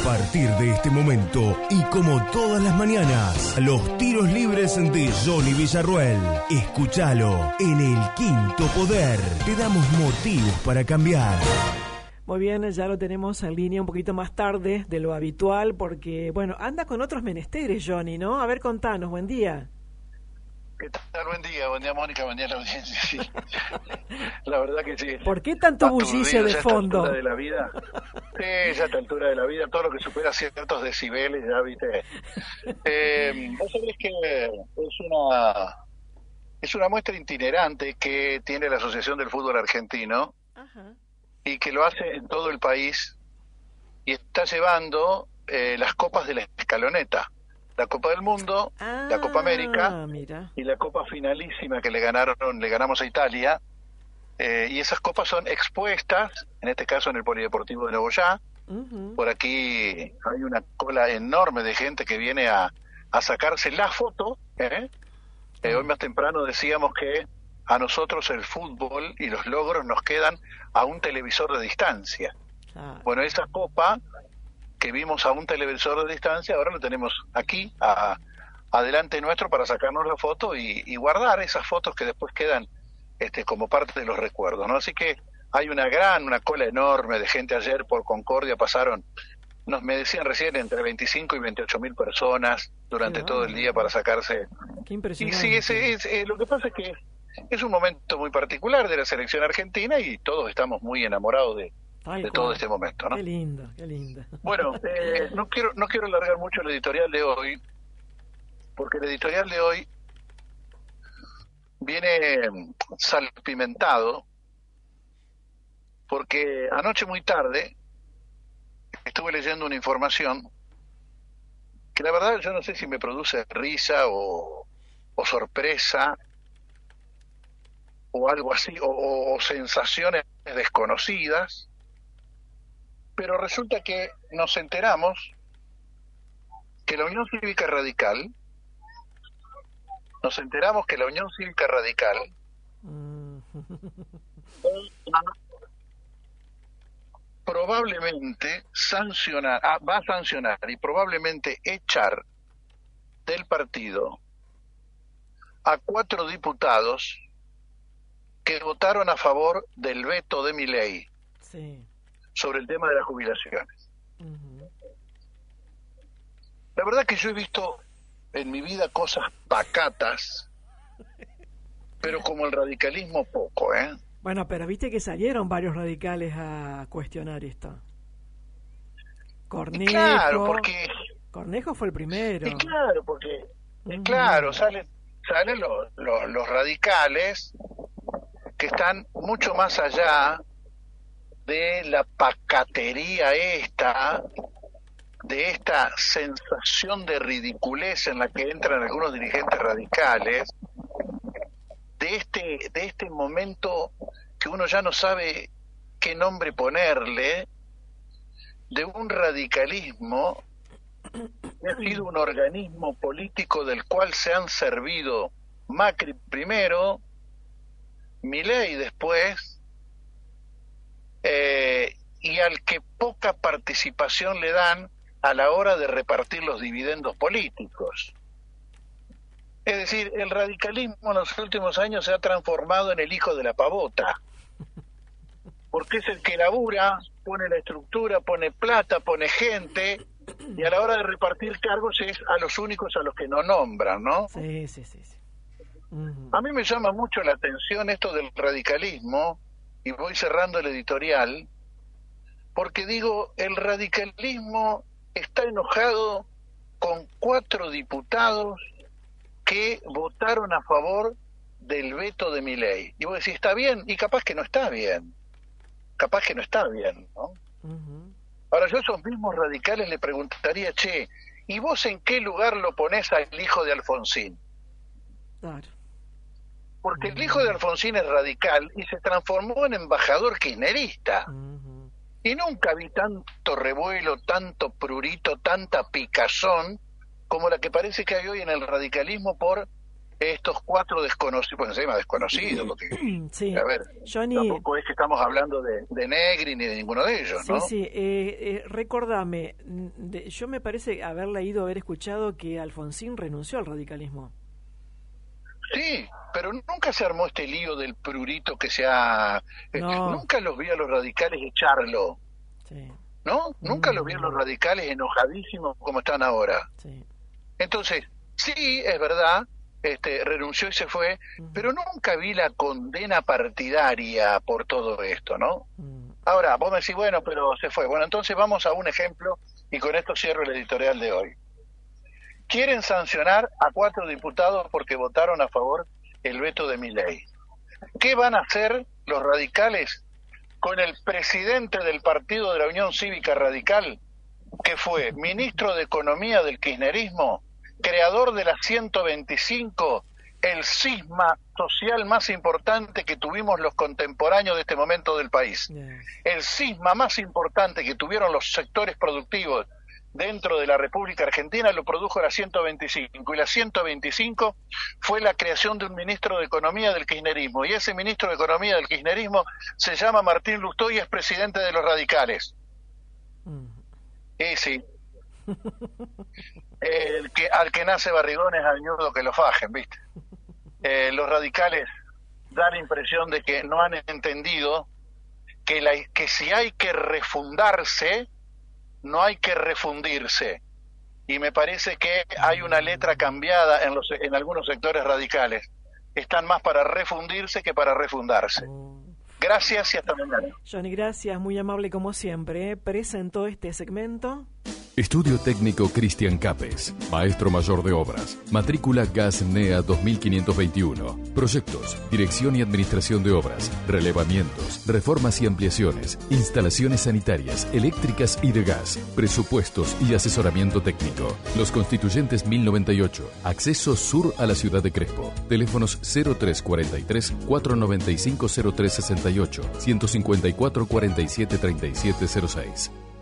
partir de este momento y como todas las mañanas, los tiros libres de Johnny Villarruel. Escúchalo en El Quinto Poder. Te damos motivos para cambiar. Muy bien, ya lo tenemos en línea un poquito más tarde de lo habitual porque, bueno, anda con otros menesteres, Johnny, ¿no? A ver, contanos, buen día. ¿Qué tal? Buen día Mónica, buen día a la audiencia, sí. La verdad que sí. ¿Por qué tanto bullicio de fondo? A esta altura de la vida, sí, ya a esta altura de la vida, todo lo que supera ciertos decibeles, ya viste. Vos sabés que es una muestra itinerante que tiene la Asociación del Fútbol Argentino. Ajá. Y que lo hace en todo el país y está llevando las copas de la escaloneta. La Copa del Mundo, la Copa América, mira, y la Copa finalísima que le ganamos a Italia, y esas copas son expuestas, en este caso en el Polideportivo de Nogoyá. Por aquí hay una cola enorme de gente que viene a sacarse la foto. Hoy más temprano decíamos que a nosotros el fútbol y los logros nos quedan a un televisor de distancia. Bueno, esa copa que vimos a un televisor de distancia, ahora lo tenemos aquí, adelante nuestro, para sacarnos la foto y guardar esas fotos que después quedan como parte de los recuerdos, ¿no? Así que hay una cola enorme de gente. Ayer por Concordia pasaron, me decían recién, entre 25 y 28 mil personas durante todo el día para sacarse. Qué impresionante. Y sí, lo que pasa es que es un momento muy particular de la selección argentina y todos estamos muy enamorados de todo este momento, ¿no? Qué lindo, qué lindo. Bueno, no quiero alargar mucho el editorial de hoy, porque el editorial de hoy viene salpimentado, porque anoche muy tarde estuve leyendo una información que la verdad yo no sé si me produce risa o sorpresa o algo así, o sensaciones desconocidas, pero resulta que nos enteramos que la Unión Cívica Radical, probablemente va a sancionar y probablemente echar del partido a 4 diputados que votaron a favor del veto de Milei sobre el tema de las jubilaciones. La verdad que yo he visto en mi vida cosas pacatas, pero como el radicalismo poco, ¿eh? Bueno, pero viste que salieron varios radicales a cuestionar esto. Cornejo. Claro, porque Cornejo fue el primero. Y claro, porque claro, salen los radicales que están mucho más allá de la pacatería de esta sensación de ridiculez en la que entran algunos dirigentes radicales, de este momento que uno ya no sabe qué nombre ponerle, de un radicalismo que ha sido un organismo político del cual se han servido Macri primero, Milei después, y al que poca participación le dan a la hora de repartir los dividendos políticos. Es decir, el radicalismo en los últimos años se ha transformado en el hijo de la pavota, porque es el que labura, pone la estructura, pone plata, pone gente, y a la hora de repartir cargos es a los únicos a los que no nombran, ¿no? Sí. A mí me llama mucho la atención esto del radicalismo, y voy cerrando el editorial, porque digo, el radicalismo está enojado con 4 diputados que votaron a favor del veto de Milei. Y vos decís, ¿está bien? Y capaz que no está bien, ¿no? Ahora yo a esos mismos radicales le preguntaría, che, ¿y vos en qué lugar lo ponés al hijo de Alfonsín? Claro. Porque el hijo de Alfonsín es radical y se transformó en embajador kirchnerista. Y nunca vi tanto revuelo, tanto prurito, tanta picazón como la que parece que hay hoy en el radicalismo por estos 4 desconocidos, pues encima desconocidos, porque, sí. a ver, Johnny, tampoco es que estamos hablando de Negri ni de ninguno de ellos, ¿no? Sí, recordame, yo me parece haber escuchado que Alfonsín renunció al radicalismo. Sí, pero nunca se armó este lío del prurito que se ha... No. Nunca los vi a los radicales echarlo, sí. ¿no? Nunca los vi a los radicales enojadísimos como están ahora. Sí. Entonces, sí, es verdad, renunció y se fue, pero nunca vi la condena partidaria por todo esto, ¿no? Ahora, vos me decís, bueno, pero se fue. Bueno, entonces vamos a un ejemplo y con esto cierro el editorial de hoy. Quieren sancionar a 4 diputados porque votaron a favor el veto de Milei. ¿Qué van a hacer los radicales con el presidente del Partido de la Unión Cívica Radical, que fue ministro de Economía del kirchnerismo, creador de la 125, el cisma social más importante que tuvimos los contemporáneos de este momento del país? El cisma más importante que tuvieron los sectores productivos dentro de la República Argentina lo produjo la 125, y la 125 fue la creación de un ministro de Economía del kirchnerismo, y ese ministro de Economía del kirchnerismo se llama Martín Lustó y es presidente de los radicales. Y sí, al que nace barrigón es al ñurdo que lo fajen, ¿viste? Los radicales dan la impresión de que no han entendido que si hay que refundarse, no hay que refundirse. Y me parece que hay una letra cambiada en algunos sectores radicales. Están más para refundirse que para refundarse. Gracias y hasta mañana. Johnny, gracias, muy amable como siempre. Presentó este segmento. Estudio Técnico Cristian Capes, Maestro Mayor de Obras, matrícula GAS NEA 2521, proyectos, dirección y administración de obras, relevamientos, reformas y ampliaciones, instalaciones sanitarias, eléctricas y de gas, presupuestos y asesoramiento técnico. Los Constituyentes 1098, acceso sur a la ciudad de Crespo, teléfonos 0343 495 0368, 154 47 3706.